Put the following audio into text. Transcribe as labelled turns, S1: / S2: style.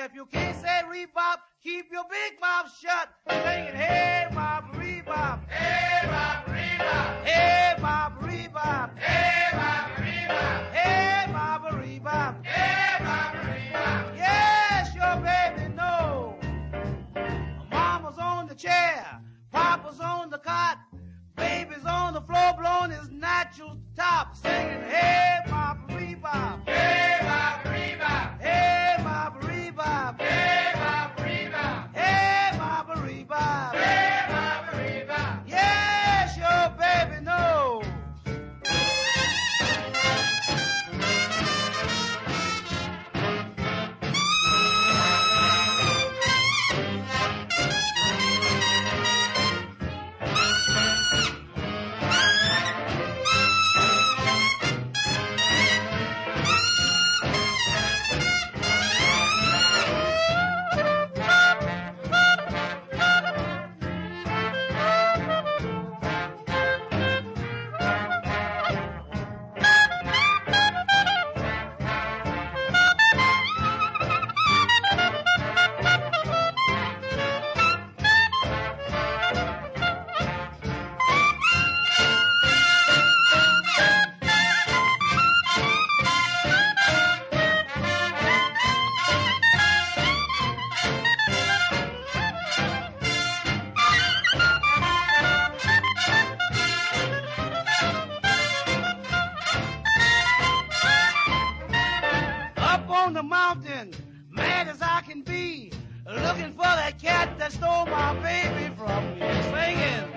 S1: If you can't say rebop, keep your big mouth shut. Singing, hey, Bob, rebop.
S2: Hey, Bob, rebop.
S1: Hey, Bob, rebop.
S2: Hey, Bob, rebop.
S1: Hey, Bob, rebop.
S2: Hey, Bob, rebop.
S1: Yes, your baby know. Mama's on the chair, Papa's on the cot, baby's on the floor blowing his natural top, singing, hey, Bob, rebop.
S2: Hey, Bob, rebop.
S1: Hey, Bob, rebop.
S2: Hey, Bob, rebop.
S1: Hey, Bob, rebop.
S2: Hey, Bob, rebop.
S1: Yes, your baby knows. Up on the mountain, mad as I can be, looking for that cat that stole my baby from me, singing.